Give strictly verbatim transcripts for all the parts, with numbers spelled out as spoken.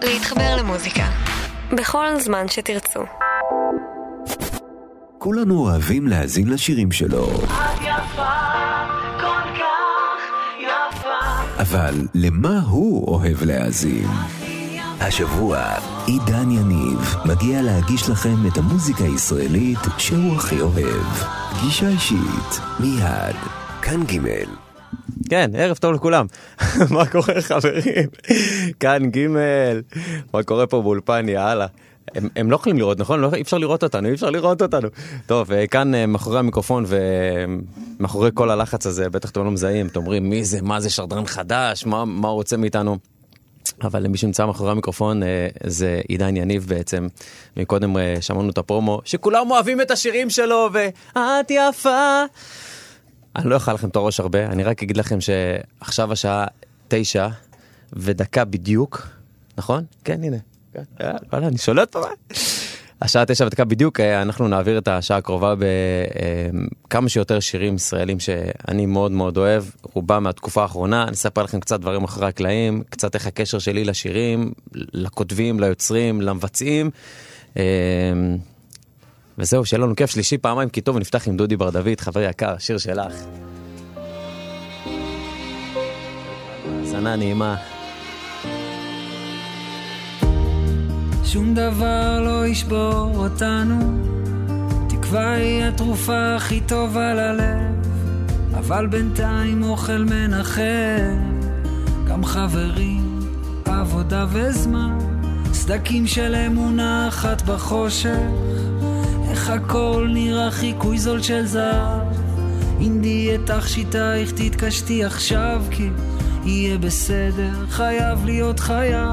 להתחבר למוזיקה בכל זמן שתרצו. כולנו אוהבים להאזין לשירים שלו. את יפה, כל כך יפה. אבל למה הוא אוהב להאזין? השבוע עידן יניב מגיע להגיש לכם את המוזיקה הישראלית שהוא הכי אוהב. פגישה אישית, מיד, כאן ג'. כן, ערב טוב לכולם. מה קורה חברים? כאן ג', מה קורה פה באולפן, יאללה. הם, הם לא יכולים לראות, נכון? לא, אי אפשר לראות אותנו, אי אפשר לראות אותנו. טוב, כאן מאחורי המיקרופון ומאחורי כל הלחץ הזה, בטח אתם לא מזהים, אתם אומרים מי זה, מה זה שדרן חדש, מה, מה הוא רוצה מאיתנו. אבל למי שנמצא מאחורי המיקרופון זה עידן יניב בעצם. מקודם שמענו את הפרומו, שכולם אוהבים את השירים שלו, ואת יפה. אני לא אוכל לכם את הראש הרבה, אני רק אגיד לכם שעכשיו השעה תשע ודקה בדיוק, נכון? כן, הנה. וואלה, אני שולט פה. השעה תשע ודקה בדיוק, אנחנו נעביר את השעה הקרובה בכמה שיותר שירים ישראלים שאני מאוד מאוד אוהב, רובם מהתקופה האחרונה. אני אספר לכם קצת דברים אחרי הקלעים, קצת איך הקשר שלי לשירים, לכותבים, ליוצרים, למבצעים. וזהו, שיהיה לנו כיף. שלישי פעמיים כי טוב, ונפתח עם דודי בר דוד, חברי יקר, שיר שלך. זנה נעימה. שום דבר לא ישבור אותנו, תקווה היא התרופה הכי טובה ללב, אבל בינתיים אוכל מנחם, גם חברים, עבודה וזמן, סדקים של אמונה אחת בחושך, איך הכל נראה חיקוי זול של זהב, אינדי את אכשיתייך תתקשתי עכשיו, כי יהיה בסדר, חייב להיות חייב.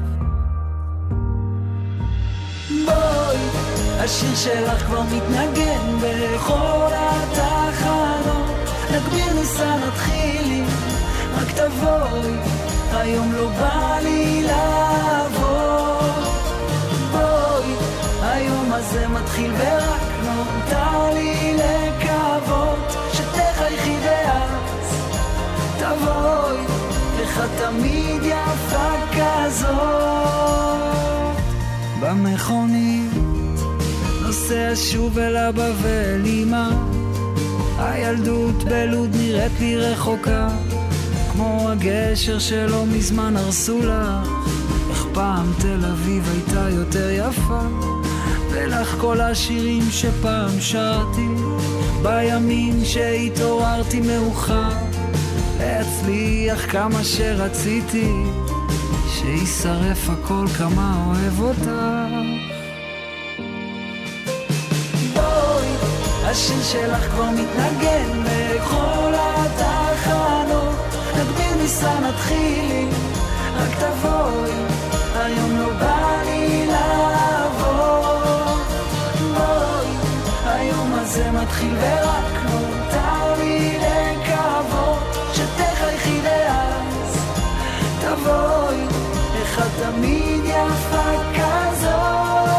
בואי, השיר שלך כבר מתנגן בכל התחנות, נגביר ניסה נתחילי, רק תבואי, היום לא בא לי לעבור. בואי, היום הזה מתחיל ורק נותר לי לקוות, שתחייכי ואז תבואי, איך את תמיד יפה כזאת. במכונית נוסע שוב אל אבא ואל אמא, הילדות בלוד נראית לי רחוקה, כמו הגשר שלא מזמן הרסו לך, איך פעם תל אביב הייתה יותר יפה, ולך כל השירים שפעם שרתי בימים שהתעוררתי מאוחר, להצליח כמה שרציתי, שישרף הכל כמה אוהב אותך. בואי, השיר שלך כבר מתנגן בכל התחנות, נגביר ניסה נתחילי, רק תבואי, היום לא בא לי לעבור. בואי, היום הזה מתחיל ורק נותר לי לקוות, שתחייכי ואז תבואי, איך את תמיד יפה כזאת.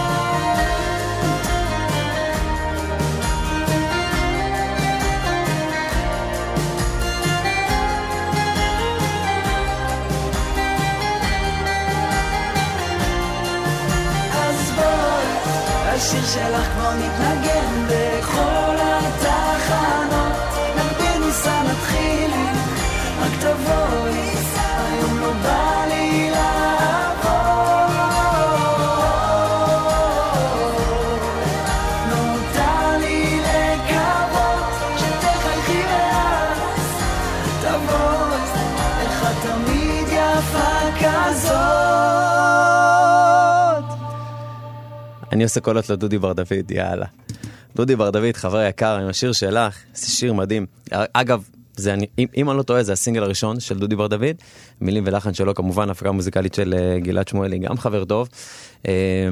אז בואי, השיר שלך כבר מתנגן בכל התחנות, נגביר ניסה נתחילי, רק תבואי, היום לא בא לי לעבור. נותר לי לקוות, שתחייכי ואז תבואי, איך את תמיד יפה כזאת. אני עושה קולות לדודי בר דוד, יאללה. דודי בר דוד, חברי יקר, עם השיר שלך, זה שיר מדהים. אגב, זה, אני, אם, אם אני לא טועה, זה הסינגל הראשון של דודי בר דוד, מילים ולחן שלו, כמובן, הפקה מוזיקלית של uh, גלעד שמואלי, גם חבר טוב. Um,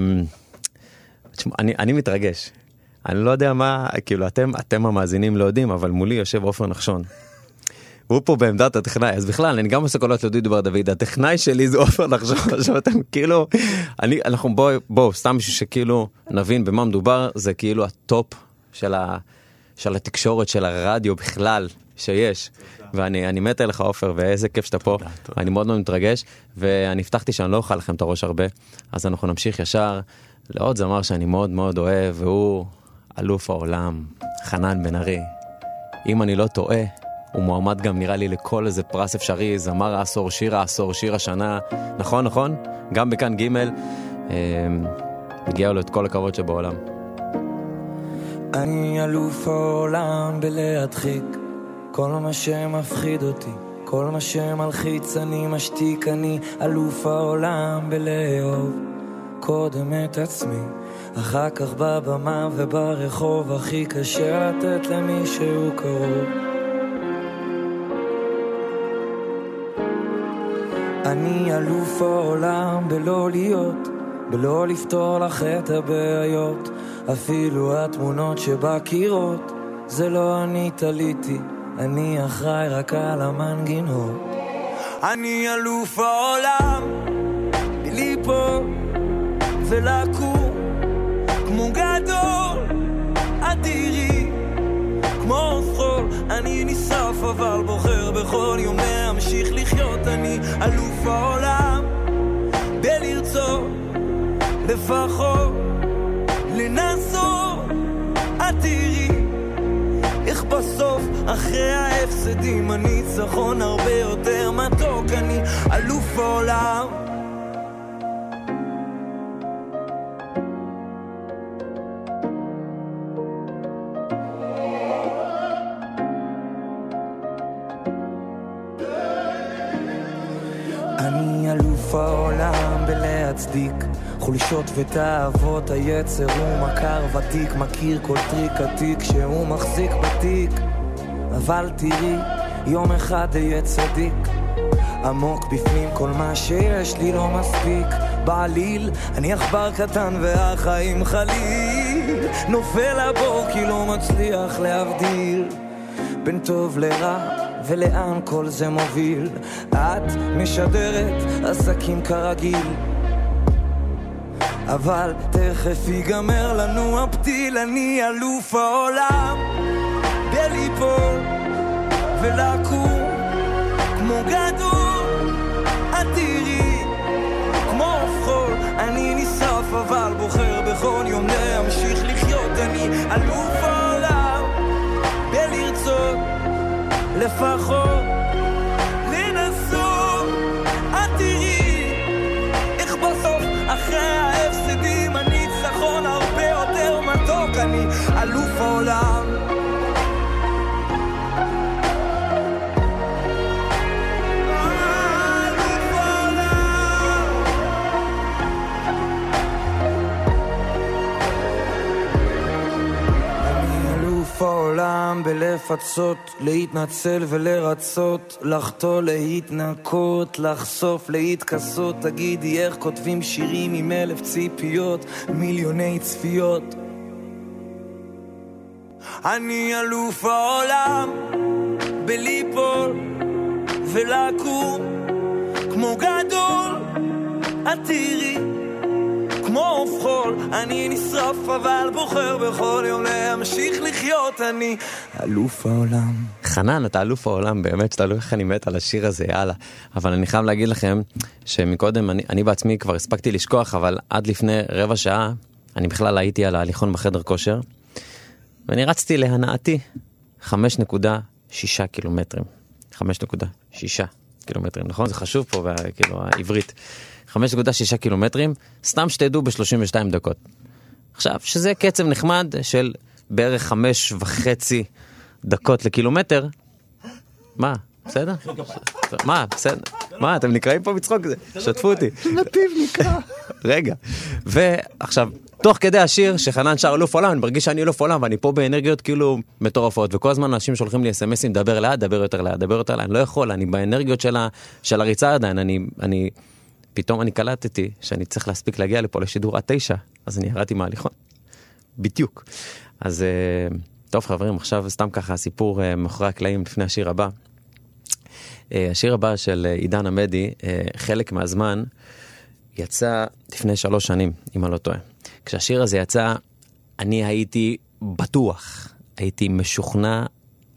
אני, אני מתרגש. אני לא יודע מה, כאילו, אתם, אתם המאזינים לא יודעים, אבל מולי יושב עופר נחשון. הוא פה בעמדת הטכנאי, אז בכלל, אני גם עושה קולות לדודי בר דוד, הטכנאי שלי זה עופר נחשון, עכשיו אתם כאילו, אני, אנחנו בואו, בואו, סתם בשביל שכאילו נבין במה מדובר, זה כאילו הטופ של, ה, של התקשורת, של הרדיו בכלל, שיש. ואני אני מת עליך עופר, ואיזה כיף שאתה פה. אני מאוד מאוד מתרגש, ואני הבטחתי שאני לא אוכל לכם את הראש הרבה, אז אנחנו נמשיך ישר לעוד זמר שאני מאוד מאוד אוהב, והוא אלוף העולם, חנן בן ארי. אם אני לא טועה, הוא מועמד גם נראה לי לכל איזה פרס אפשרי, זמר העשור, שיר העשור, שיר השנה, נכון, נכון? גם בכאן ג' מגיע לו את כל הכבוד שבעולם. אני אלוף העולם בלהדחיק כל מה שמפחיד אותי, כל מה שמלחיץ אני משתיק. אני אלוף העולם בלאהוב קודם את עצמי, אחר כך בבמה וברחוב הכי קשה לתת למישהו קרוב. אני אלוף העולם בלא להיות, בלא לפתור לך את הבעיות, אפילו התמונות שבקירות זה לא אני תליתי, אני אחראי רק על המנגינות. אני אלוף העולם בליפול ולקום כמו גדול אדירי, כמו חול אני נשרף אבל בוחר בכל יום להמשיך לחיות. אני אלוף העולם בלרצות לפחות לנסות, תראי איך בסוף אחרי ההפסדים הניצחון הרבה יותר מתוק. אני אלוף העולם. אני אלוף העולם בלהצדיק חולשות ותאוות היצר, הוא מכר ותיק, מכיר כל טריק עתיק שהוא מחזיק בתיק. אבל תראי, יום אחד יהיה צדיק, עמוק בפנים כל מה שיש לי לא מספיק. בעליל, אני אכבר קטן והחיים חליל, נופל הבור כי לא מצליח להבדיל בין טוב לרע ולאן כל זה מוביל. את משדרת עסקים כרגיל, אבל תכף ייגמר לנו הפתיל. אני אלוף העולם בליפול ולקום כמו גדול אדירי, כמו חול אני נשרף אבל בוחר בכל יום להמשיך לחיות. אני אלוף העולם בלרצות לפחות לנסות, תראי איך בסוף אחרי ההפסדים הניצחון הרבה יותר מתוק. אני אלוף העולם. העולם בלפצות, להתנצל ולרצות, לחתול להתנקות, לחשוף להתכסות. תגידי איך כותבים שירים עם אלף ציפיות, מיליוני צפיות. אני אלוף העולם בליפול ולקום כמו גדול עתירי, כמו חול אני נשרף אבל בוחר בכל יום להמשיך לחיות. אני אלוף העולם. חנן, אתה אלוף העולם, באמת שאתה לא איך אני מת על השיר הזה, יאללה. אבל אני חייב להגיד לכם שמקודם אני, אני בעצמי כבר הספקתי לשכוח, אבל עד לפני רבע שעה אני בכלל הייתי על ההליכון בחדר כושר, ואני רצתי להנאתי חמש נקודה שישה קילומטרים. חמש נקודה שישה קילומטרים, נכון? זה חשוב פה, כאילו, העברית. חמש נקודה שישה קילומטרים, סתם שתדעו ב-שלושים ושתיים דקות. עכשיו, שזה קצב נחמד של בערך חמש וחצי דקות לקילומטר. מה? בסדר? מה? בסדר? מה? אתם נקראים פה בצחוק כזה? שתפו אותי. נתיב נקרא. רגע. ועכשיו, תוך כדי השיר שחנן שר אלוף עולם, אני מרגיש שאני אלוף עולם, ואני פה באנרגיות כאילו מטורפות, וכל הזמן אנשים שולחים לי אס-אמסים, דבר לאט, דבר יותר לאט, דבר יותר לאט. אני לא יכול, אני באנרגיות של הריצה עדיין, אני... פתאום אני קלטתי שאני צריך להספיק להגיע לפה לשידור עד תשע, אז אני ירדתי מההליכון. בדיוק. אז טוב חברים, עכשיו סתם ככה סיפור מאחורי הקלעים לפני השיר הבא. השיר הבא של עידן עמדי, חלק מהזמן, יצא לפני שלוש שנים, אם אני לא טועה. כשהשיר הזה יצא, אני הייתי בטוח, הייתי משוכנע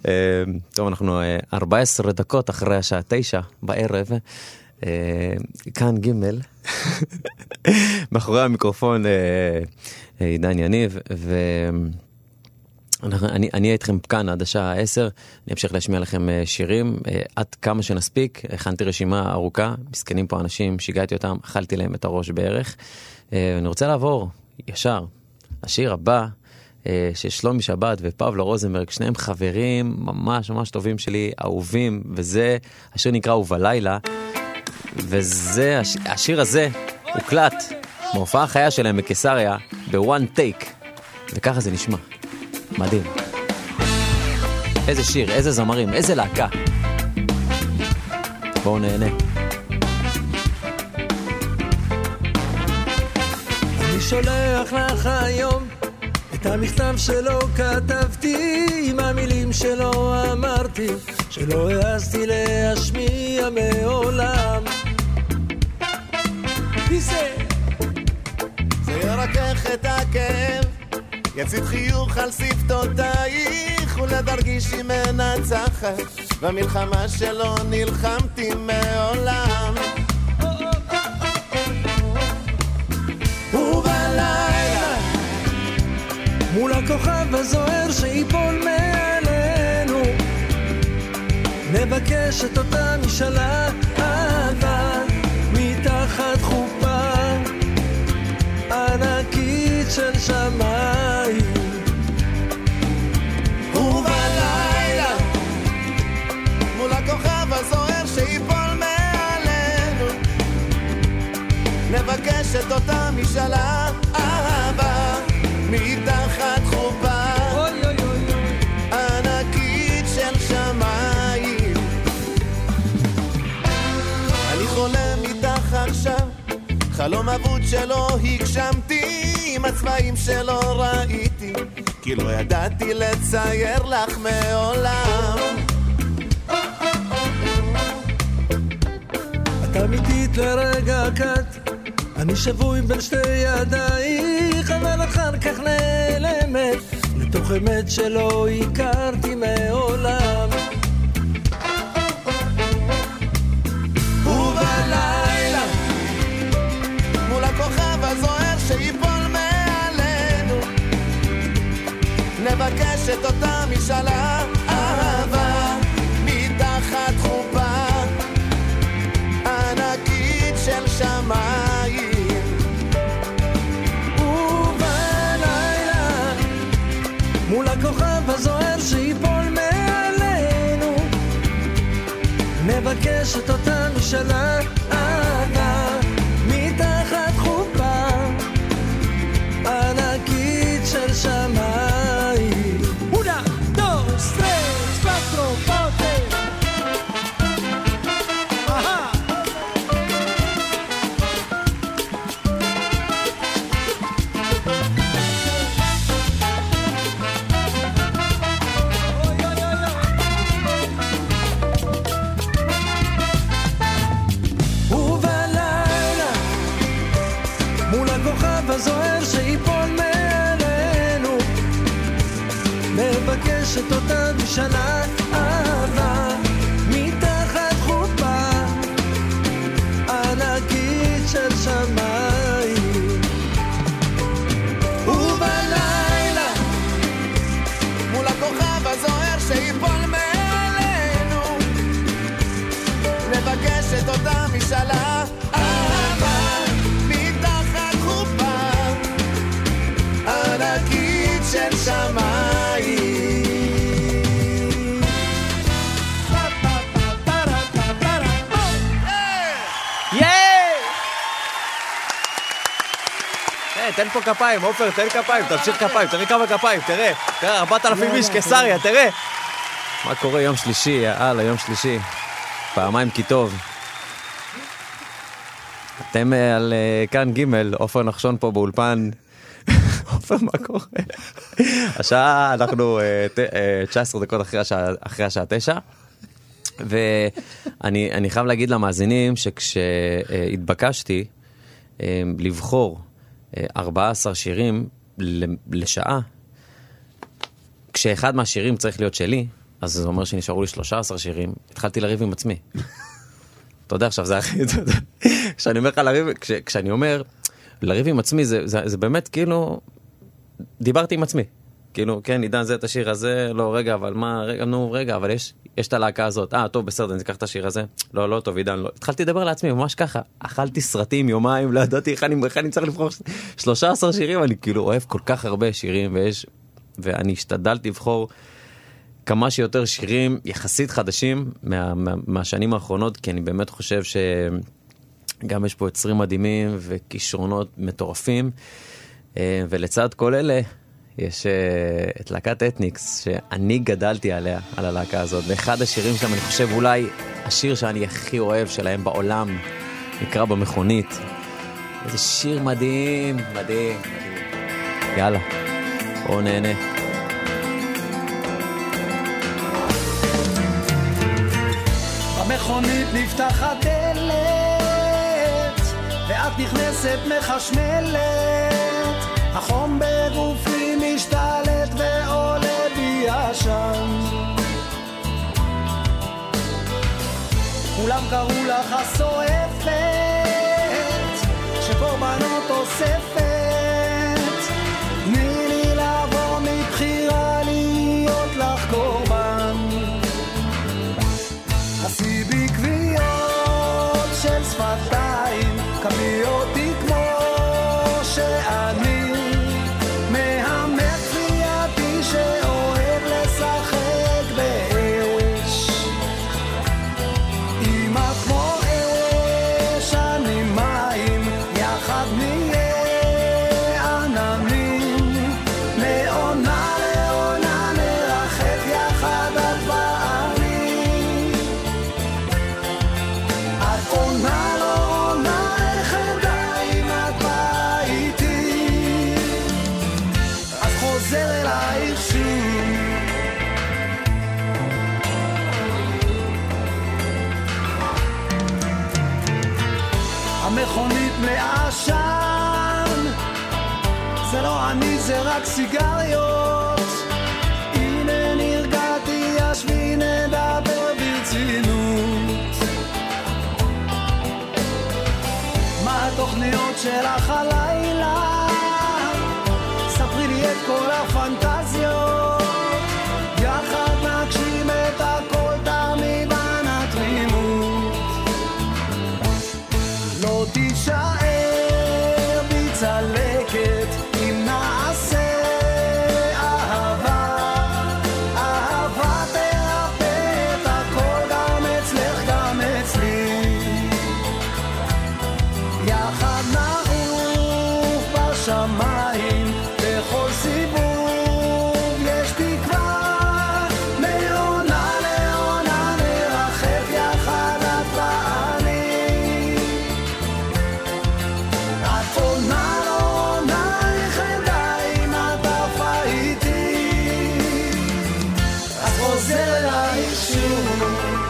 טוב, אנחנו ארבע עשרה דקות אחרי השעה תשע בערב, כאן ג' מאחורי המיקרופון עידן יניב, ואני אהיה איתכם כאן עד השעה עשר, אני אמשיך להשמיע לכם שירים, עד כמה שנספיק, הכנתי רשימה ארוכה, מסכנים פה אנשים, שיגעתי אותם, אכלתי להם את הראש בערך, אני רוצה לעבור ישר, השיר הבא, ששלומי שבת ופבלו רוזנברג, שניהם חברים ממש ממש טובים שלי, אהובים, וזה, השיר נקרא ובלילה, וזה, הש... השיר הזה הוקלט מהופעה החיה שלהם בקיסריה, בוואן טייק, וככה זה נשמע. מדהים. איזה שיר, איזה זמרים, איזה להקה. בואו נהנה. אני שולח לך היום את המכתב שלו כתבתי, עם המילים שלו אמרתי, שלא העזתי להשמיע מעולם. זה זה ירקח את הכאב, יציב חיוך על שפתותייך, ולדרגיש היא מנצחת במלחמה שלא נלחמתי מעולם. ובלילה מול הכוכב הזוהר שיפול מעלינו, נבקש את אותה משאלה אהבה מתחת חופה ענקית של שמיים. ובלילה מול הכוכב הזוהר שיפול מעלינו, נבקש את אותה משאלה אהבה מתחת חופה ענקית של שמיים. אני חולם איתך עכשיו, חלום אבוד שלא הגשמתי, עם הצבעים שלא ראיתי, כי לא ידעתי לצייר לך מעולם. את אמיתית לרגע קט, אני שבוי בין שתי ידייך, אבל אחר כך נעלמת לתוך אמת שלא הכרתי מעולם. ובלילה מול הכוכב הזוהר שיפול מעלינו, נבקש את אותה משאלה אהבה מתחת חופה ענקית של שמיים. ובלילה מול הכוכב הזוהר שיפול מעלינו, נבקש את אותה משאלה אהבה מתחת חופה ענקית של שמיים. Una, dos, tres, cuatro, ponte. Ajá. ובלילה מול הכוכב הזוהר שיפול מעלינו, נבקש את אותה משאלה אהבה מתחת חופה ענקית של שמיים. ובלילה מול הכוכב הזוהר שיפול מעלינו, נבקש את אותה משאלה אהבה מתחת חופה ענקית של שמיים. תן פה כפיים, אופר, תן כפיים, תמשיך כפיים, תראה כמה כפיים, תראה, תראה, ארבעת אלפים איש, קיסריה, תראה. מה קורה יום שלישי, יאללה, יום שלישי, פעמיים כי טוב. אתם על כאן ג', אופר נחשון פה באולפן. אופר, מה קורה? השעה, אנחנו תשע עשרה דקות אחרי השעה תשע, ואני חייב להגיד למאזינים שכשהתבקשתי לבחור ארבעה עשר שירים לשעה, כשאחד מהשירים צריך להיות שלי, אז זה אומר שנשארו לי שלושה עשר שירים, התחלתי לריב עם עצמי. אתה יודע, עכשיו זה הכי, אתה יודע, כשאני אומר לך לריב, כש, כשאני אומר, לריב עם עצמי, זה, זה, זה באמת כאילו, דיברתי עם עצמי. כאילו, כן, עידן זה את השיר הזה, לא, רגע, אבל מה, רגע, נו, רגע, אבל יש, יש את הלהקה הזאת, אה, טוב, בסדר, אני אקח את השיר הזה, לא, לא, טוב, עידן, לא. התחלתי לדבר לעצמי, ממש ככה, אכלתי סרטים יומיים, לא ידעתי איך אני, איך אני צריך לבחור שלושה עשר שירים, אני כאילו אוהב כל כך הרבה שירים, ויש, ואני השתדלתי לבחור כמה שיותר שירים יחסית חדשים מה, מה, מהשנים האחרונות, כי אני באמת חושב שגם יש פה יוצרים מדהימים וכישרונות מטורפים, ולצד כל אלה, יש uh, את להקת אתניקס, שאני גדלתי עליה, על הלהקה הזאת, ואחד השירים שלהם, אני חושב אולי השיר שאני הכי אוהב שלהם בעולם, נקרא במכונית. איזה שיר מדהים, מדהים, מדהים. יאללה, בואו נהנה. במכונית נפתחת דלת, ואת נכנסת מחשמלת, החום בגופי משתלט ועולה בי עשן. כולם קראו לך הסועפת, שקורבנות אוספת. תני לי לעבור מבחירה להיות לך קורבן. עשי בי קביעות של שפתיים, קבלי אותי כמו שאני. המכונית מעשן, זה לא אני, זה רק סיגריות. הנה נרגעתי, ישבי נדבר ברצינות. מה התוכניות שלך הלילה? ספרי לי את כל הפנטזיות, יחד נגשים את הכל תמיד הנתרימות. לא תישאר בי צלקת אם נעשה אהבה. אהבה תרפא את הכל, גם אצלך גם אצלי. יחד נעוף בשמיים בכל סיבוב, יש תקווה מעונה לעונה, נרחב יחד את ואני. את עונה לא עונה, איך אדע אם את עפה איתי. את חוזר אליי שוב.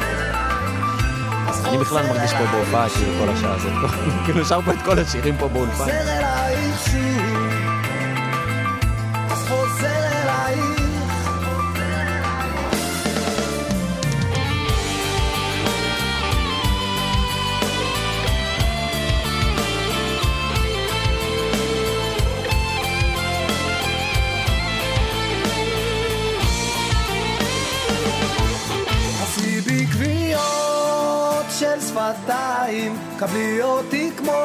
אני בכלל מרגיש פה בהופעה, כאילו כל השעה הזאת. כאילו שר פה את כל השירים פה באולפן. חוזר אליי שוב. אז חוזר אלייך. עשי בי קביעות של שפתיים, קבלי אותי כמו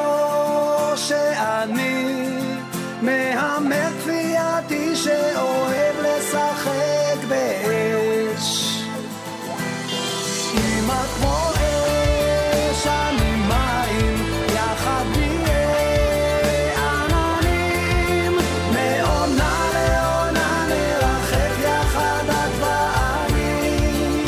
שאני. מהמר כפייתי שאוהב לשחק באש. אמא כמו אש, אני מים, יחד נהיה עננים. מעונה לעונה נרחב יחד את ואני.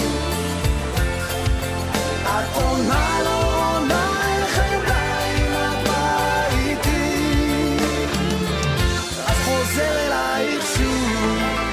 את עונה לא עונה, איך אדע אם את באה איתי. אז חוזר אלייך שוב.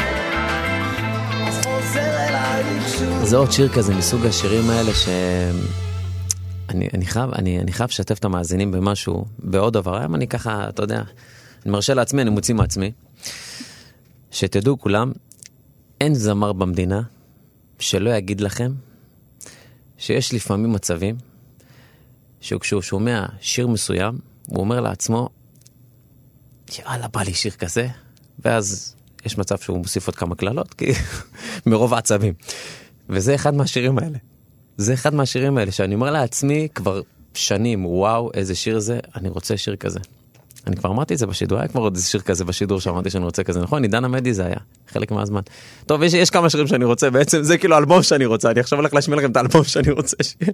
אז חוזר אלייך שוב. זה עוד שיר כזה מסוג השירים האלה ש... אני, אני חייב, אני, אני חייב לשתף את המאזינים במשהו, בעוד דבר. היום אני ככה, אתה יודע, אני מרשה לעצמי, אני מוציא מעצמי. שתדעו כולם, אין זמר במדינה שלא יגיד לכם שיש לפעמים מצבים שכשהוא שומע שיר מסוים, הוא אומר לעצמו, יאללה, בא לי שיר כזה, ואז יש מצב שהוא מוסיף עוד כמה כללות, כי מרוב העצבים. וזה אחד מהשירים האלה. זה אחד מהשירים האלה, שאני אומר לעצמי כבר שנים, וואו, איזה שיר זה, אני רוצה שיר כזה. אני כבר אמרתי את זה בשידור, היה כבר עוד איזה שיר כזה בשידור שאמרתי שאני רוצה כזה, נכון? עידן עמדי זה היה, חלק מהזמן. טוב, יש, יש כמה שירים שאני רוצה, בעצם זה כאילו אלבום שאני רוצה, אני עכשיו הולך להשמיע לכם את האלבום שאני רוצה שיר.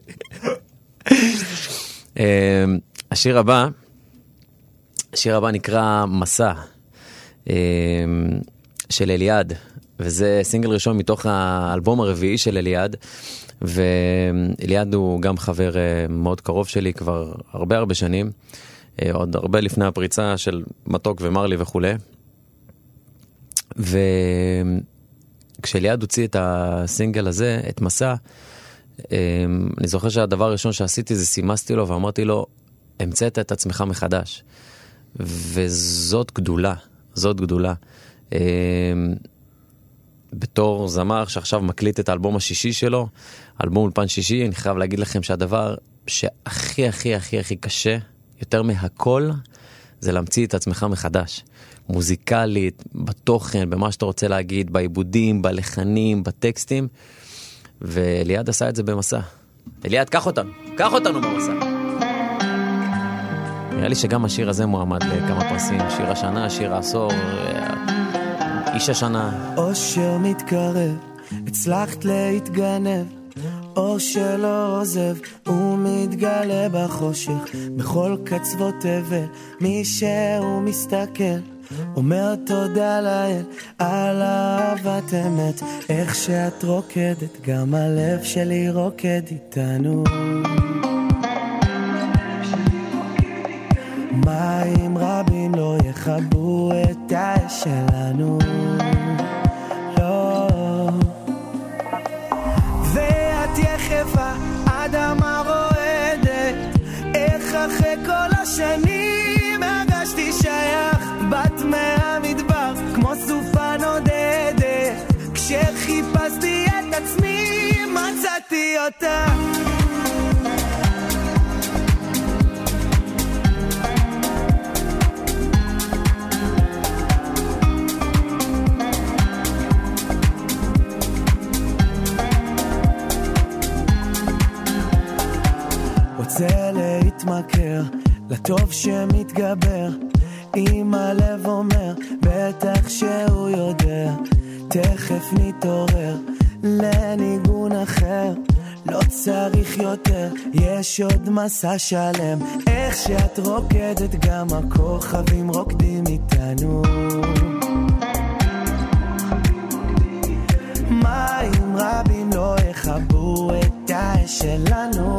השיר הבא, השיר הבא נקרא מסע, של אליעד, וזה סינגל ראשון מתוך האלבום הרביעי של אליעד, ואליעד הוא גם חבר מאוד קרוב שלי כבר הרבה הרבה שנים, עוד הרבה לפני הפריצה של מתוק ומרלי וכו'. וכשאליעד הוציא את הסינגל הזה, את מסע, אני זוכר שהדבר הראשון שעשיתי זה סימסתי לו ואמרתי לו, המצאת את עצמך מחדש. וזאת גדולה, זאת גדולה. בתור זמר שעכשיו מקליט את האלבום השישי שלו, אלבום אולפן שישי, אני חייב להגיד לכם שהדבר שהכי הכי הכי הכי קשה, יותר מהכל, זה להמציא את עצמך מחדש. מוזיקלית, בתוכן, במה שאתה רוצה להגיד, בעיבודים, בלחנים, בטקסטים, ואליעד עשה את זה במסע. אליעד, קח אותנו, קח אותנו במסע. נראה לי שגם השיר הזה מועמד לכמה פרסים, שיר השנה, שיר העשור, איש השנה. אושר מתקרב, הצלחת להתגנב, אור שלא עוזב, הוא מתגלה בחושך, בכל קצוות תבל, מי שהוא מסתכל, אומר תודה לאל, על אהבת אמת, איך שאת רוקדת, גם הלב שלי רוקד איתנו. מים רבים לא יכבו את האש שלנו, לא. ואת יחפה, אדמה רועדת, איך אחרי כל השנים הרגשתי שייך, בת מהמדבר כמו סופה נודדת, כשחיפשתי את עצמי מצאתי אותה. רוצה להתמכר לטוב שמתגבר, אם הלב אומר בטח שהוא יודע, תכף נתעורר לניגון אחר, לא צריך יותר, יש עוד מסע שלם, איך שאת רוקדת גם הכוכבים רוקדים איתנו. מים רבים לא יכבו את האש שלנו,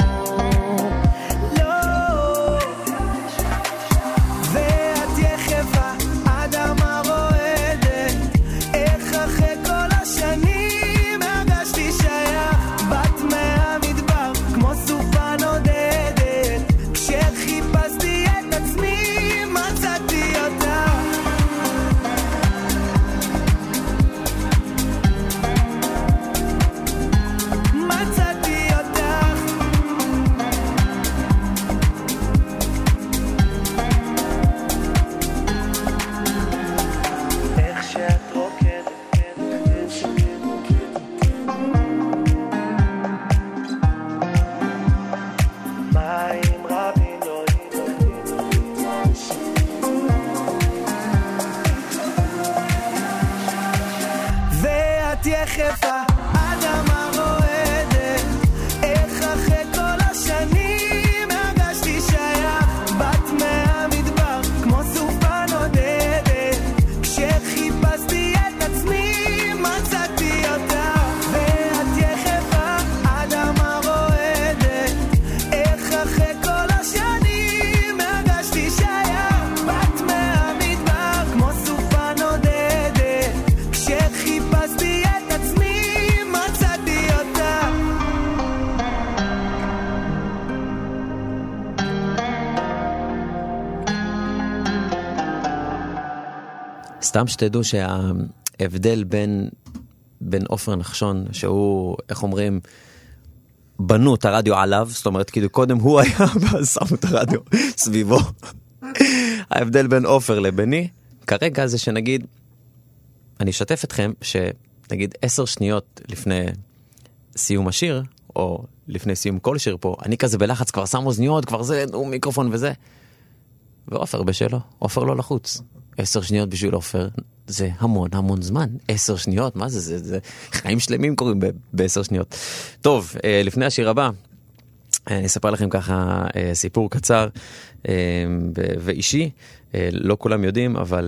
סתם שתדעו שההבדל בין בן עופר נחשון, שהוא, איך אומרים, בנו את הרדיו עליו, זאת אומרת, כאילו קודם הוא היה, ואז שמו את הרדיו סביבו. ההבדל בין עופר לביני, כרגע זה שנגיד, אני אשתף אתכם, שנגיד עשר שניות לפני סיום השיר, או לפני סיום כל שיר פה, אני כזה בלחץ, כבר שם אוזניות, כבר זה, הוא מיקרופון וזה. ועופר בשלו, עופר לא לחוץ. עשר שניות בשביל עופר, זה המון המון זמן. עשר שניות, מה זה? זה, זה חיים שלמים קוראים ב- בעשר שניות. טוב, לפני השיר הבא, אני אספר לכם ככה סיפור קצר ואישי. לא כולם יודעים, אבל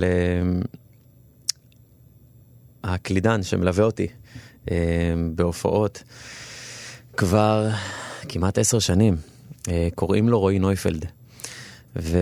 הקלידן שמלווה אותי בהופעות כבר כמעט עשר שנים, קוראים לו רועי נויפלד. ואת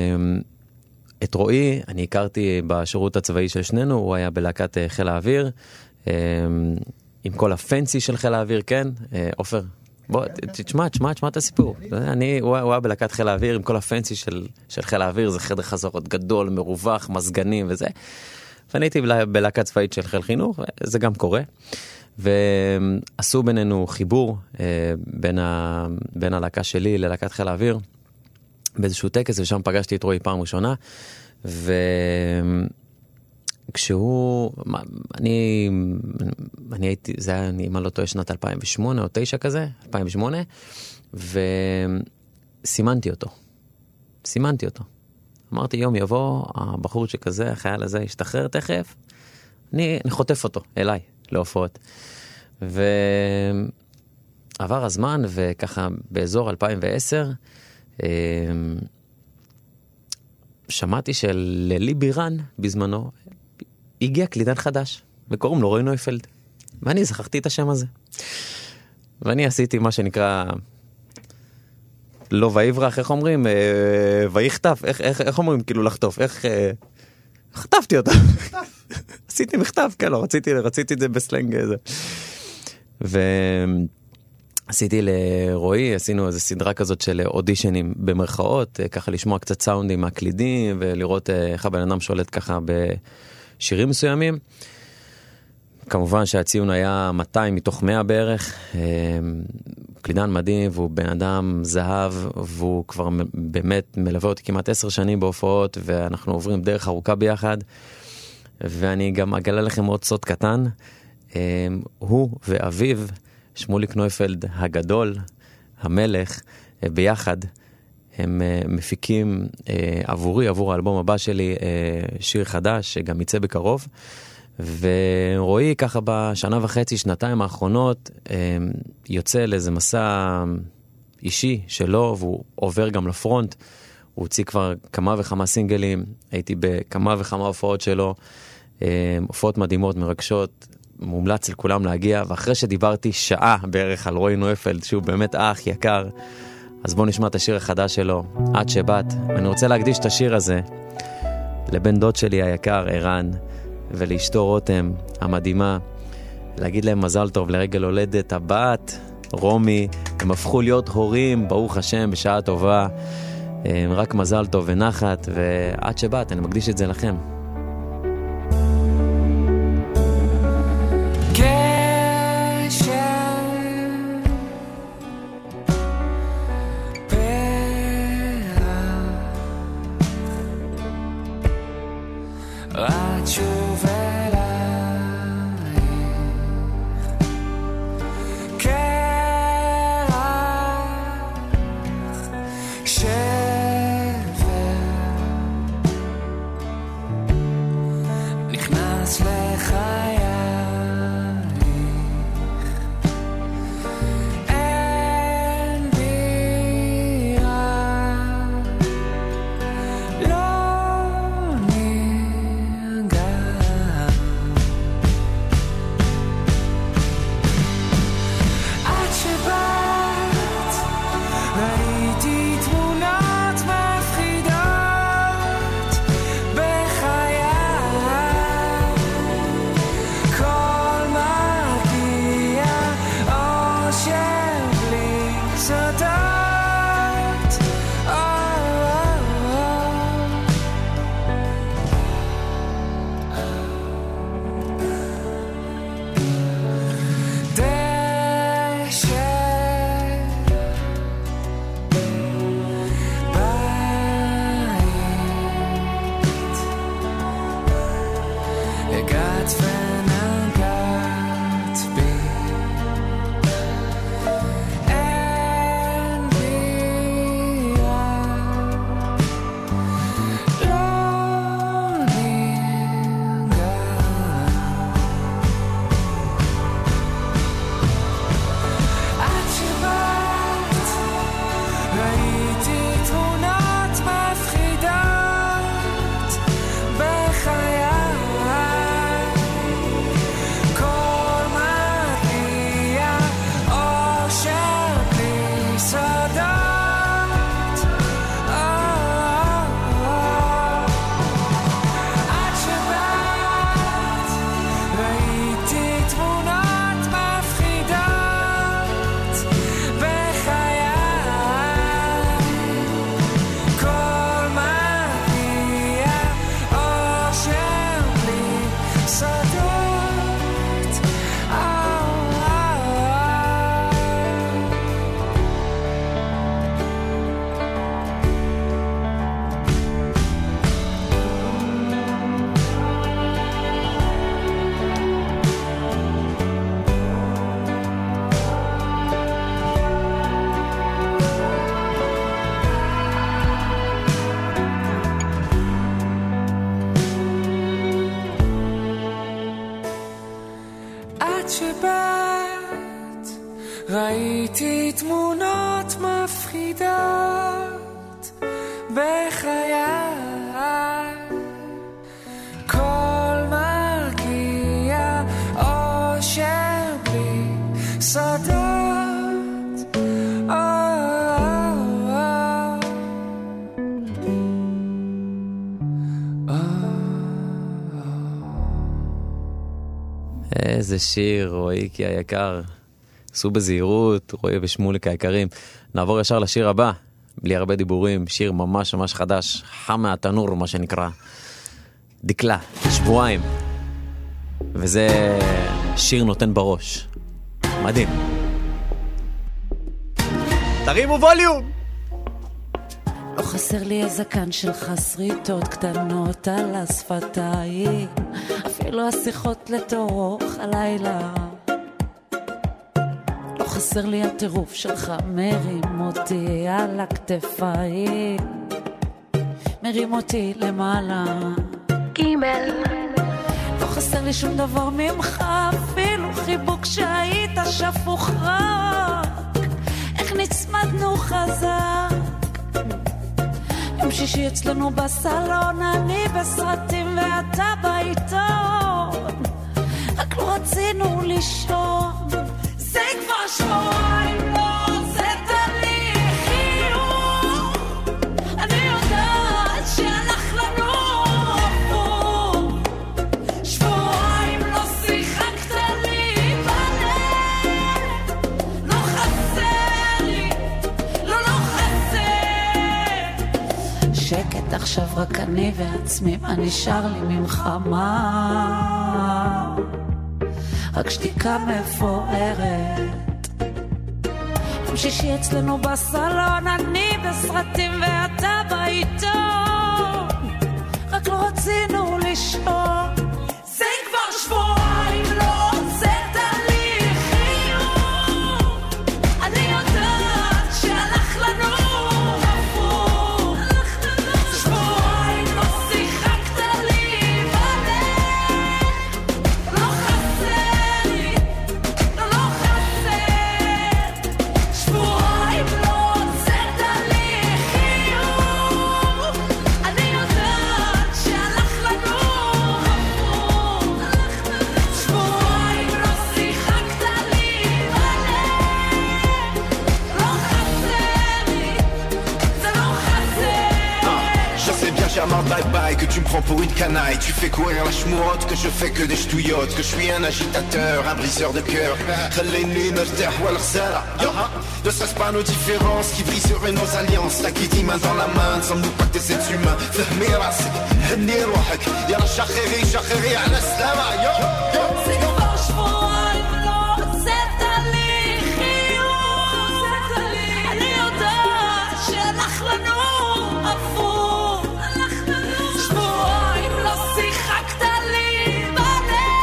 רועי אני הכרתי בשירות הצבאי של שנינו, הוא היה בלהקת חיל האוויר, עם כל הפנסי של חיל האוויר, כן? עופר, בוא, תשמע, תשמע, תשמע את הסיפור. אני, הוא, הוא היה בלהקת חיל האוויר עם כל הפנסי של, של חיל האוויר, זה חדר חזרות גדול, מרווח, מזגנים וזה. ואני הייתי בלהקת צבאית של חיל חינוך, זה גם קורה. ועשו בינינו חיבור בין, ה, בין הלהקה שלי ללהקת חיל האוויר, באיזשהו טקס, ושם פגשתי את רועי פעם ראשונה, וכשהוא, אני, אני הייתי, זה היה, אם אני לא טועה, שנת אלפיים ושמונה או תשע כזה, אלפיים ושמונה, וסימנתי אותו. סימנתי אותו. אמרתי, יום יבוא, הבחור שכזה, החייל הזה ישתחרר תכף, אני, אני חוטף אותו אליי, להופעות. ועבר הזמן, וככה באזור אלפיים ועשר, שמעתי שללי בירן בזמנו הגיע קלידן חדש וקוראים לו רועי נויפלד, ואני זכרתי את השם הזה, ואני עשיתי מה שנקרא לא ויברח, איך אומרים, ויכתב, איך, איך, איך אומרים כאילו לחטוף, איך חטפתי אותה. עשיתי מכתב, כן, לא, רציתי, רציתי את זה בסלנג הזה. ו עשיתי לרועי, עשינו איזו סדרה כזאת של אודישנים במרכאות, ככה לשמוע קצת סאונדים מהקלידים, ולראות איך הבן אדם שולט ככה בשירים מסוימים. כמובן שהציון היה מאתיים מתוך מאה בערך. קלידן מדהים, והוא בן אדם זהב, והוא כבר באמת מלווה אותי כמעט עשר שנים בהופעות, ואנחנו עוברים דרך ארוכה ביחד. ואני גם אגלה לכם עוד סוד קטן. הוא ואביו, שמוליק נויפלד הגדול, המלך, ביחד, הם מפיקים עבורי, עבור האלבום הבא שלי, שיר חדש, שגם יצא בקרוב. ורועי ככה בשנה וחצי, שנתיים האחרונות, יוצא לאיזה מסע אישי שלו, והוא עובר גם לפרונט. הוא הוציא כבר כמה וכמה סינגלים, הייתי בכמה וכמה הופעות שלו, הופעות מדהימות, מרגשות, מומלץ לכולם להגיע, ואחרי שדיברתי שעה בערך על רועי נויפלד, שהוא באמת אח יקר, אז בואו נשמע את השיר החדש שלו, עד שבאת. ואני רוצה להקדיש את השיר הזה לבן דוד שלי היקר, ערן, ולאשתו רותם, המדהימה, להגיד להם מזל טוב לרגל הולדת הבת, רומי, הם הפכו להיות הורים, ברוך השם, בשעה טובה, רק מזל טוב ונחת, ועד שבאת, אני מקדיש את זה לכם. בחיי באת ונגעת בי, אין בירה, לא ניגע. עד שבאת ראיתי תמונות מפחידות בחיי, כל מגיע אושר בלי סודות. עד שבאת ראיתי תמונות מפחידות בחיי, כל מגיע אושר בלי סודות. עד שבאת ראיתי תמונות מפחידות בחיי, כל מרגיע אושר בלי סודות. איזה שיר, רועי כי היקר. עשו בזהירות, רועי ושמוליק היקרים. נעבור ישר לשיר הבא, בלי הרבה דיבורים, שיר ממש ממש חדש, חם מהתנור מה שנקרא. דקלה, שבועיים. וזה שיר נותן בראש. מדהים. תרימו ווליום! לא חסר לי הזקן שלך, שריטות קטנות על השפתיים, אפילו השיחות לתוך הלילה. לא חסר לי הטירוף שלך, מרים אותי על הכתפיים, מרים אותי למעלה. גימל. לא חסר לי שום דבר ממך, אפילו חיבוק שהיית שפוך רק, איך נצמדנו חזק. יום שישי אצלנו בסלון, אני בסרטים ואתה בעיתון, רק לא רצינו לישון. זה כבר שבועיים לא הוצאת לי חיוך, אני יודעת שהלך לנו הפוך. שבועיים לא שיחקת לי בלב, לא חסר לי, לא לא חסר. שקט עכשיו רק אני ועצמי, מה נשאר לי ממך? מה? רק שתיקה מפוארת. יום שישי אצלנו בסלון, אני בסרטים ואתה בעיתון, רק לא רצינו לישון. זה כבר שבועיים לא הוצאת לי חיוך, אני יודעת שהלך לנו הפוך. שבועיים לא שיחקת לי בלב, לא חסר לי, לא לא חסר. שבועיים לא הוצאת לי חיוך, אני יודעת שהלך לנו הפוך. שבועיים לא שיחקת לי בלב, לא חסר לי, זה לא חסר. Je sais bien, j'ai un bye-bye, que tu me prends pour une canaille. Tu fais courir la chmourotte, que je fais que des ch'touillottes, que je suis un agitateur, un briseur de cœur. خليني نرتاح والغزالة. Ne serait-ce pas nos différences qui briseraient nos alliances? La qui dit main dans la main, ne sommes-nous pas que des êtres humains? فهمي راسك, هني روحك, يلا شخيري شخيري على السلامة. זה כבר שבועיים לא הוצאת לי חיוך, אני יודעת שהלך לנו הפוך. שבועיים לא שיחקת לי בלב,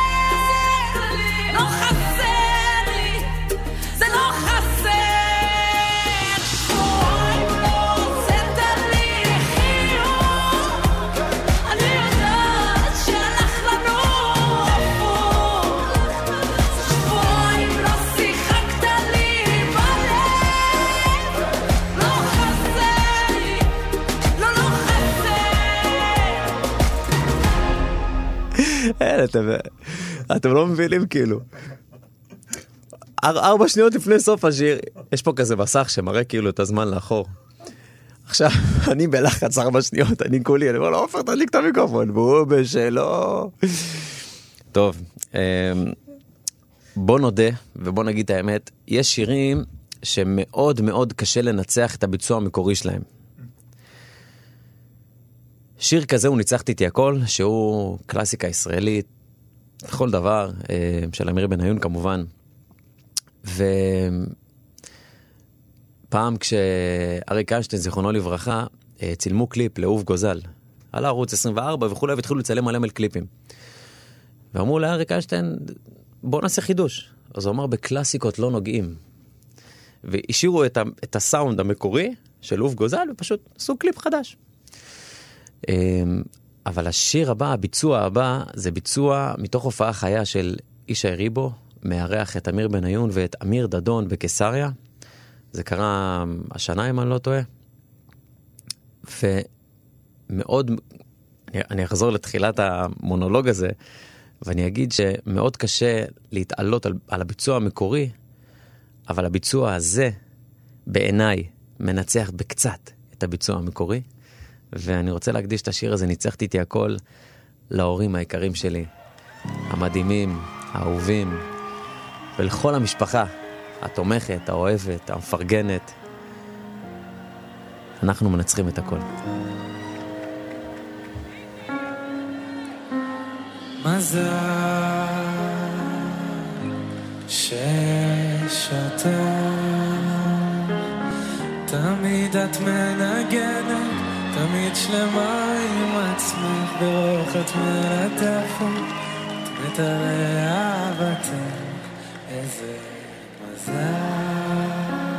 אין, אתם, אתם לא מבינים כאילו. ארבע שניות לפני סוף השיר, יש פה כזה מסך שמראה כאילו את הזמן לאחור. עכשיו, אני בלחץ ארבע שניות, אני כולי, אני אומר לו, עופר, תדליק את המיקרופון, והוא בשלו. טוב, בוא נודה, ובוא נגיד את האמת, יש שירים שמאוד מאוד קשה לנצח את הביצוע המקורי שלהם. שיר כזה הוא ניצחתי איתי הכל, שהוא קלאסיקה ישראלית, בכל דבר, של אמיר בניון כמובן. ופעם כשאריק איינשטיין, זיכרונו לברכה, צילמו קליפ לאהוב גוזל, על הערוץ עשרים וארבע וכולי, והתחילו לצלם מלא מלא קליפים. ואמרו לאריק איינשטיין, בוא נעשה חידוש. אז הוא אמר, בקלאסיקות לא נוגעים. והשאירו את, ה- את הסאונד המקורי של אהוב גוזל, ופשוט עשו קליפ חדש. אבל השיר הבא, הביצוע הבא, זה ביצוע מתוך הופעה חיה של אישה ריבו, מארח את אמיר בניון ואת אמיר דדון בקיסריה. זה קרה השנה, אם אני לא טועה. ומאוד, אני, אני אחזור לתחילת המונולוג הזה, ואני אגיד שמאוד קשה להתעלות על, על הביצוע המקורי, אבל הביצוע הזה, בעיניי, מנצח בקצת את הביצוע המקורי, ואני רוצה להקדיש את השיר הזה, ניצחתי איתי הכל, להורים היקרים שלי, המדהימים, האהובים, ולכל המשפחה, התומכת, האוהבת, המפרגנת. אנחנו מנצחים את הכל. מזל שיש אותה, תמיד את מנגנת, תמיד שלמה עם עצמך, ברוך את מלטפת, את מתארח בתך, איזה מזל.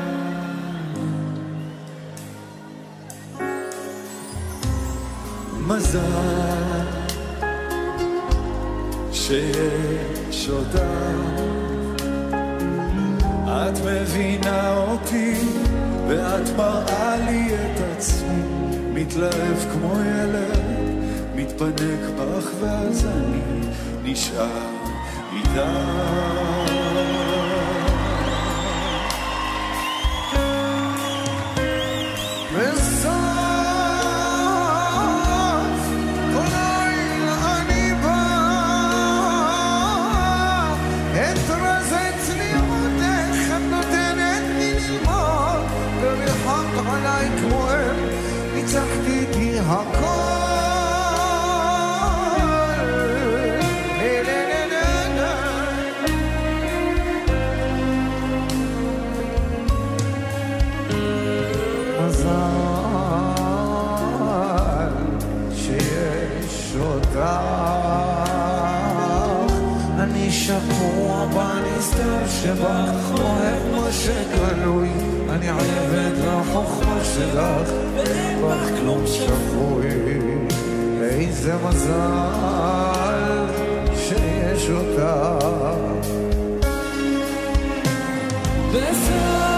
מזל שיש אותה, את מבינה אותי ואת מראה לי את עצמי, מתלהב כמו ילד, מתפנק בך ואז אני נשאר איתה. אני שקוע בנסתר שבך, אוהב מה שגלוי, אני עבד לחוכמה שלך, ואין בך כלום שפוי. איזה מזל שיש אותה. בסוף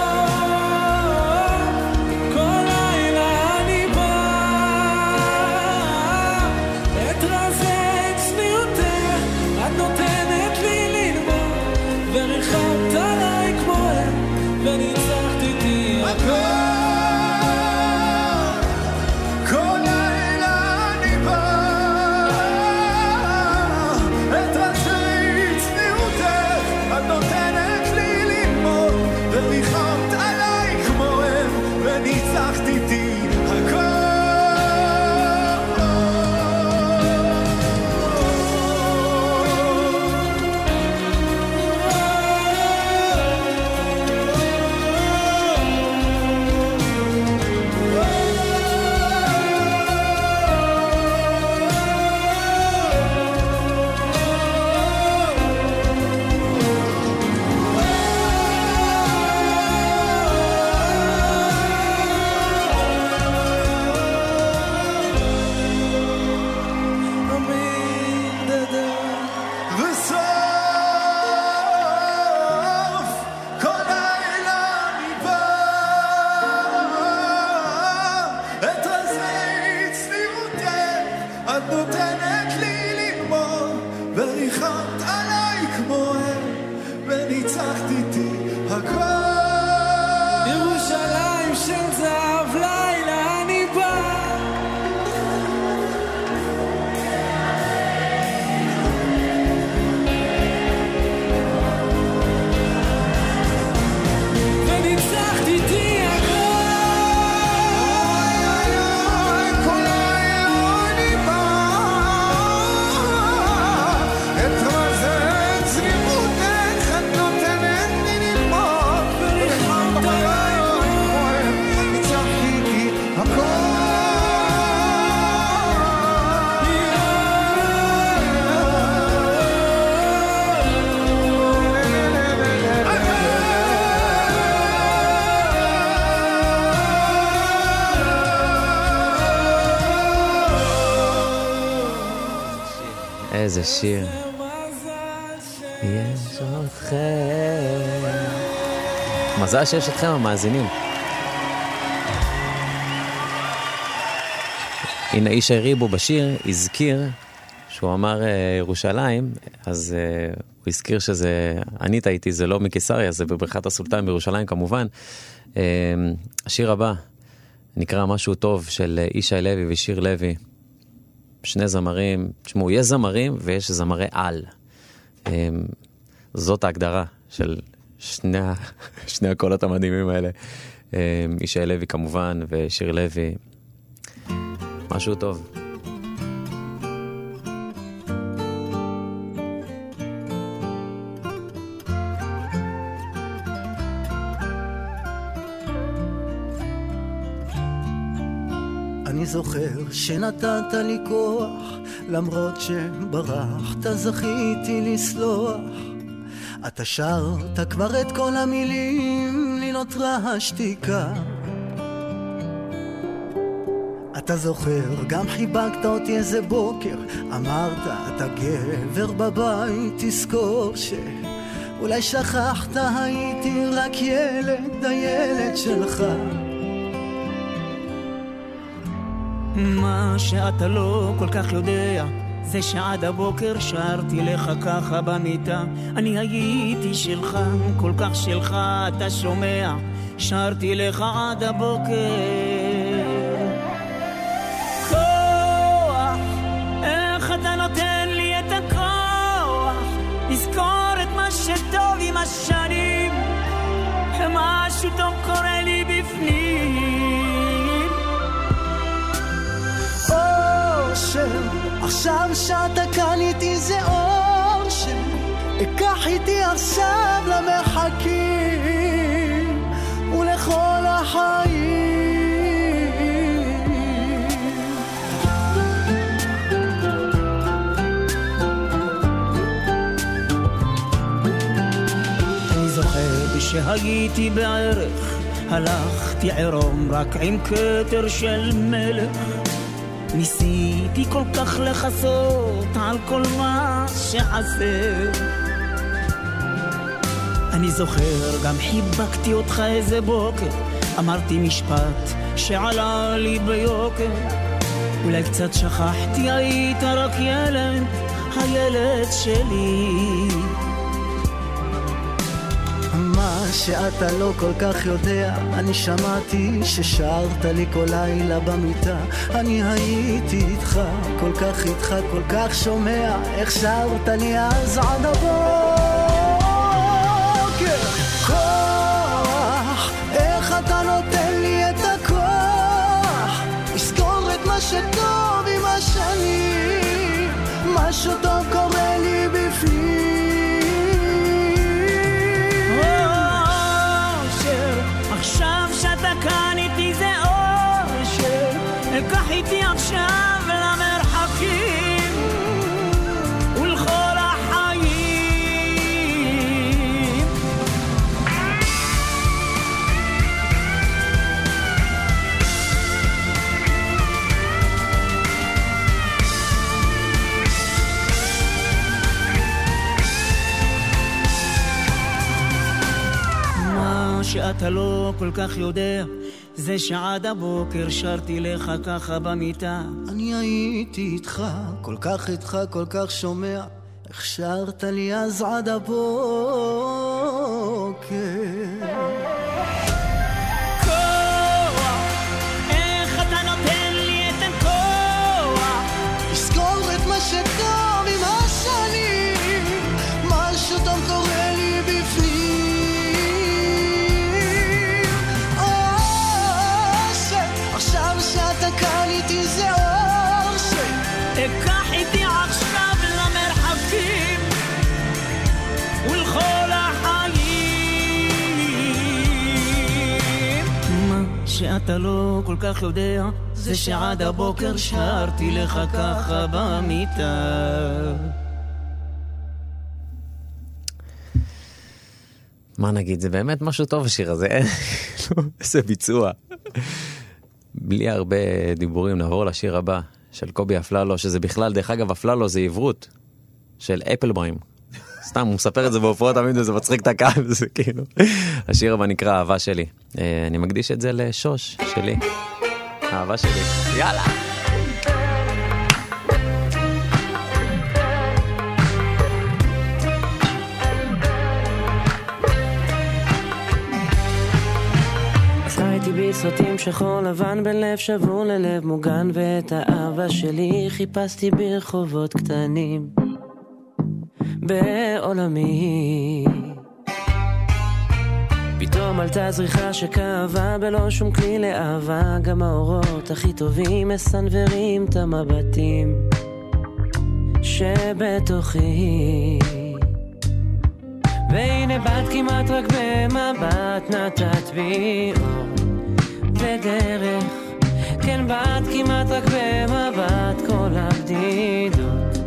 כל לילה אני בא, אתרזה את צניעותך, את נותנת לי לנבור, וריחמת עליי כמו הם, וניצחת איתי הכל. את נותנת לי ללמוד ריחמת עליי כמו הם וניצחת איתי הכל. ירושלים של זהב לילה אני בא, וניצחת איתי הכל. כל היום אני בא את רזת זרימותך את נותנת לי ללמוד וריחמת עליי כמו הם ניצחת איתי הכל. איזה שיר. יש אתכם. מזל שיש אתכם המאזינים. הנה איש הריבו בשיר הזכיר שהוא אמר ירושלים, אז uh, הוא הזכיר שזה, אני טעיתי, זה לא מקיסריה, זה בבריכת הסולטן בירושלים כמובן. Uh, השיר הבא נקרא משהו טוב של אישי לוי ושיר לוי. שני זמרים, תשמעו, יש זמרים ויש זמרי על. Um, זאת ההגדרה של שני, שני הקולות המדהימים האלה. Um, אישי לוי כמובן ושיר לוי. משהו טוב. אני זוכר שנתת לי כוח, למרות שברחת זכיתי לסלוח. אתה שרת כבר את כל המילים, לי נותרה השתיקה. אתה זוכר, גם חיבקת אותי איזה בוקר, אמרת, אתה גבר בבית, תזכור שאולי שכחת, הייתי רק ילד, הילד שלך. מה שאתה לא כל כך יודע, זה שעד הבוקר שרתי לך ככה במיטה. אני הייתי שלך, כל כך שלך, אתה שומע, שרתי לך עד הבוקר. כוח, איך אתה נותן לי את הכוח לזכור את מה שטוב עם השנים, משהו טוב קורה לי בפנים. אושר, עכשיו שאתה כאן איתי זה אושר, אקח איתי עכשיו למרחקים ולכל החיים. אני זוכר שהייתי בערך, הלכתי עירום רק עם כתר של מלך, ניסיתי כל כך לחסות על כל מה שחסר. אני זוכר גם חיבקתי אותך איזה בוקר, אמרתי משפט שעלה לי ביוקר, אולי קצת שכחתי, היית רק ילד, הילד שלי. מה שאתה לא כל כך יודע, אני שמעתי ששרת לי כל לילה במיטה. אני הייתי איתך, כל כך איתך, כל כך שומע איך שרת לי אז עד הבוקר. כוח, איך אתה נותן לי את הכוח לזכור את מה שטוב עם השנים, משהו טוב קורה לי בפנים. עכשיו שאתה כאן איתי זה אושר, אקח איתי עכשיו למרחקים ולכל החיים. מה שאתה לא כל כך יודע, זה שעד הבוקר שרתי לך ככה במיטה. אני הייתי איתך, כל כך איתך, כל כך שומע איך שרת לי אז עד הבוקר. שטוב עם השנים, משהו טוב קורה לי בפנים. אושר, עכשיו שאתה כאן איתי זה אושר. אקח איתי עכשיו למרחקים ולכל החיים. מה שאתה לא כל כך יודע זה שעד הבוקר שרתי לך ככה במיטה. מה נגיד, זה באמת משהו טוב השיר הזה, איזה ביצוע. בלי הרבה דיבורים נעבור לשיר הבא של קובי אפללו, שזה בכלל, דרך אגב, אפללו זה עברות של אפלבוים. סתם, הוא מספר את זה בהופעות תמיד, וזה מצחיק את הקהל, זה כאילו. השיר הבא נקרא אהבה שלי. אני מקדיש את זה לשוש שלי. אהבה שלי. יאללה. חייתי בסרטים שחור לבן בלב שבור ללב מוגן, ואת האהבה שלי חיפשתי ברחובות קטנים בעולמי. פתאום עלתה זריחה שכאבה בלא שום כלי לאהבה, גם האורות הכי טובים מסנברים את המבטים שבתוכי. והנה בת כמעט רק במבט נתת בי אור ודרך, כן בת כמעט רק במבט כל הבדידות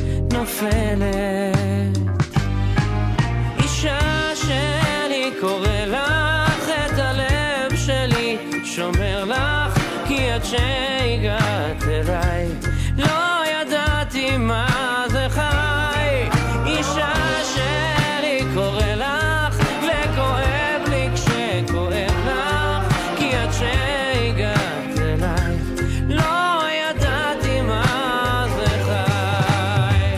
נופלת. אישה שלי קורא לך את הלב שלי שומר לך, כי עד שהגעת אליי לא ידעתי מה זה חי. אישה שלי קורא לך וכואב לי כשכואב לך, כי עד שהגעת אליי לא ידעתי מה זה חי.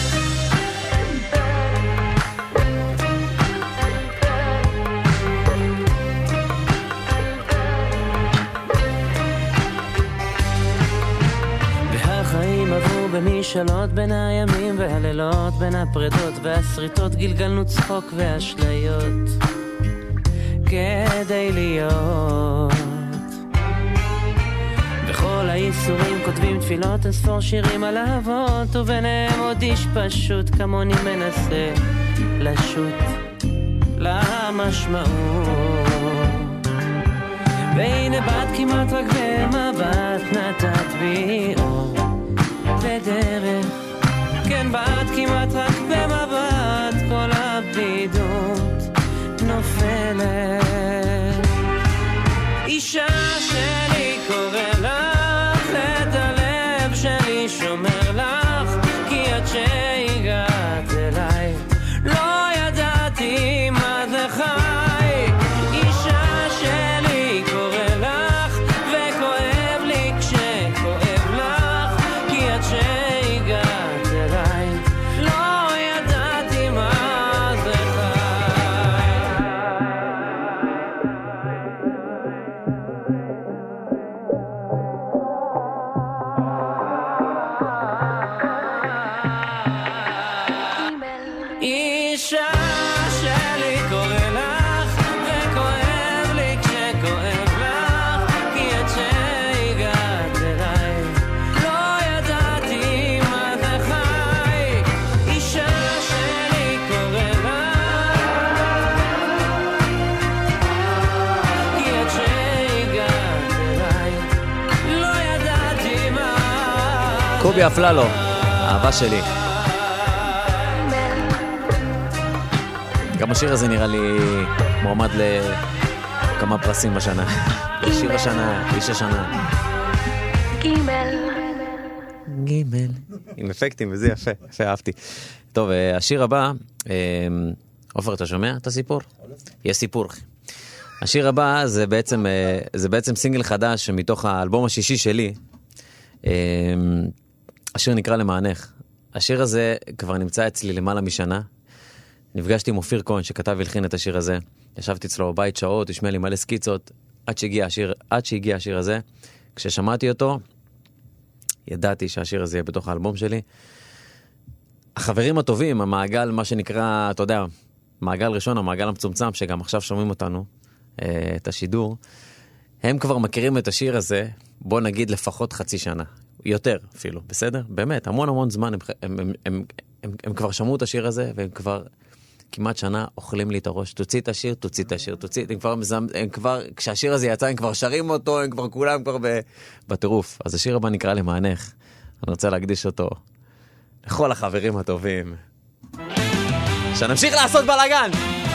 והחיים עברו במשאלות בין הימים והלילות, בין הפרדות והשריטות גלגלנו צחוק ואשליות כדי להיות. בכל האיסורים כותבים תפילות, אספור שירים על אהבות, וביניהם עוד איש פשוט כמוני מנסה לשוט למשמעות. והנה בת כמעט רק במבט נתת בי אור ודרך, כן בת כמעט רק במבט כל הבדידות נופלת. אישה שלי קורא לך את הלב שלי שומר לך, כי עד שהגעת אליי לא ידעתי מה זה חי. אישה שלי קורא לך וכואב לי כשכואב לך, כי עד שהגעת אליי לא ידעתי מה זה חי. אישה שלי קורא לך וכואב לי כשכואב לך, כי עד שהגעת אליי לא ידעתי מה זה חי. אישה שלי קורא לך, כי עד שהגעת אליי לא ידעתי מה. קובי אפללו, אהבה שלי. גם השיר הזה נראה לי מועמד לכמה פרסים בשנה. שיר השנה, איש השנה. גימל. גימל. עם אפקטים, וזה יפה, יפה, אהבתי. טוב, השיר הבא, עופר, אתה שומע את הסיפור? יש סיפור. השיר הבא זה בעצם, זה בעצם סינגל חדש מתוך האלבום השישי שלי. השיר נקרא למענך. השיר הזה כבר נמצא אצלי למעלה משנה. נפגשתי עם אופיר כהן שכתב והלחין את השיר הזה. ישבתי אצלו בבית שעות, השמיע לי מלא סקיצות, עד שהגיע השיר, עד שהגיע השיר הזה. כששמעתי אותו, ידעתי שהשיר הזה יהיה בתוך האלבום שלי. החברים הטובים, המעגל, מה שנקרא, אתה יודע, מעגל ראשון, המעגל המצומצם, שגם עכשיו שומעים אותנו, את השידור, הם כבר מכירים את השיר הזה, בוא נגיד לפחות חצי שנה. יותר אפילו, בסדר? באמת, המון המון זמן, הם, הם, הם, הם, הם, הם כבר שמעו את השיר הזה, והם כבר כמעט שנה אוכלים לי את הראש. תוציא את השיר, תוציא את השיר, תוציא, הם כבר, הם כבר, כשהשיר הזה יצא, הם כבר שרים אותו, הם כבר כולם כבר בטירוף. אז השיר הבא נקרא למענך. אני רוצה להקדיש אותו לכל החברים הטובים. שנמשיך לעשות בלגן!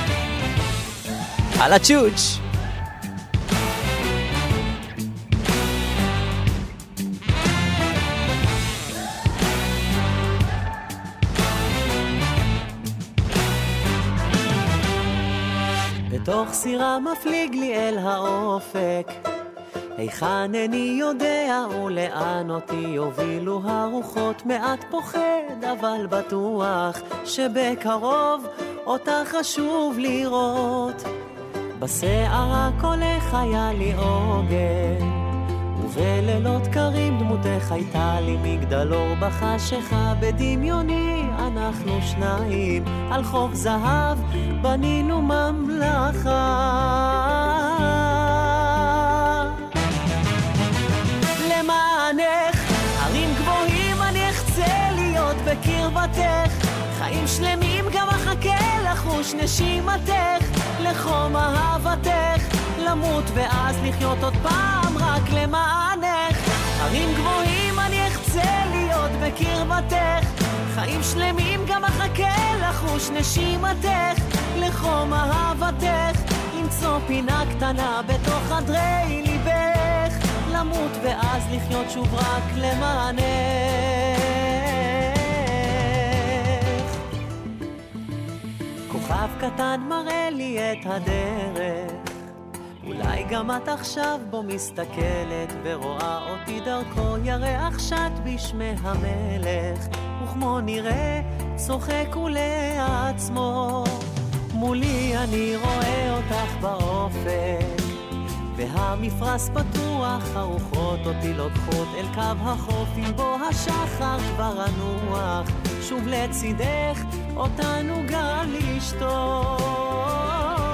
על הצ'וץ'! בתוך סירה מפליג לי אל האופק, היכן איני יודע ולאן אותי יובילו הרוחות, מעט פוחד אבל בטוח שבקרוב אותה חשוב לראות. בשערה קולך היה לי עוגן, ובלילות קרים דמותך הייתה לי מגדלור בחשכה. בדמיוני אנחנו שניים על חוף זהב בנינו ממלכה. למענך הרים גבוהים אני אחצה להיות בקרבתך, חיים שלמים גם אחכה לחוש נשימתך, לחום אהבתך, למות ואז לחיות עוד פעם רק למענך. הרים גבוהים אני אחצה להיות בקרבתך, חיים שלמים גם אחכה לחוש נשימתך, לחום אהבתך, למצוא פינה קטנה בתוך חדרי ליבך, למות ואז לחיות שוב רק למענך. כוכב קטן מראה לי את הדרך, אולי גם את עכשיו בו מסתכלת ורואה אותי דרכו, ירח שט בשמי המלך וכמו נראה צוחק ולעצמו. מולי אני רואה אותך באופק והמפרש פתוח, הרוחות אותי לוקחות אל קו החוף, עם בו השחר כבר הנוח, שוב לצידך אותנו גם לשטוף.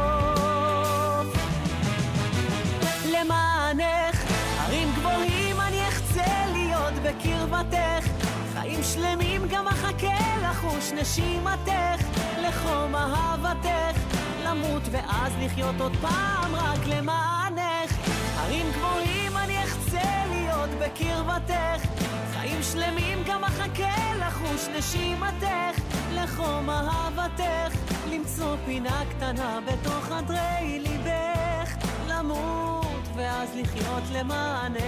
למענך הרים גבוהים אני אחצה להיות בקרבתך, חיים שלמים גם אחכה לחוש נשימתך, לחום אהבתך, למות ואז לחיות עוד פעם רק למענך. הרים גבוהים אני אחצה להיות בקרבתך, חיים שלמים גם אחכה לחוש נשימתך, לחום אהבתך, למצוא פינה קטנה בתוך חדרי ליבך, למות ואז לחיות למענך.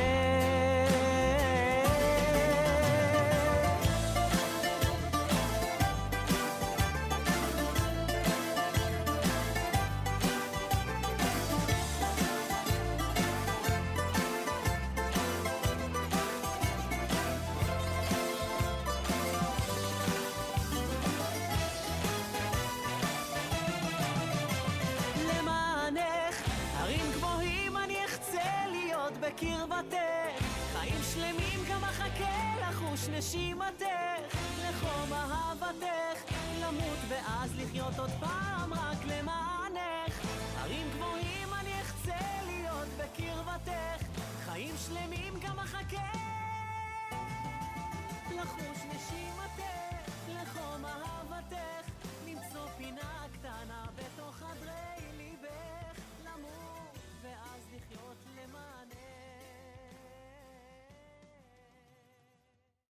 בקרבתך, חיים שלמים גם אחכה לחוש נשימתך, לחום אהבתך, למות ואז לחיות עוד פעם רק למענך. הרים גבוהים אני אחצה להיות בקרבתך, חיים שלמים גם אחכה לחוש נשימתך, לחום אהבתך, למצוא פינה קטנה בתוך חדרי ליבך, למות ואז לחיות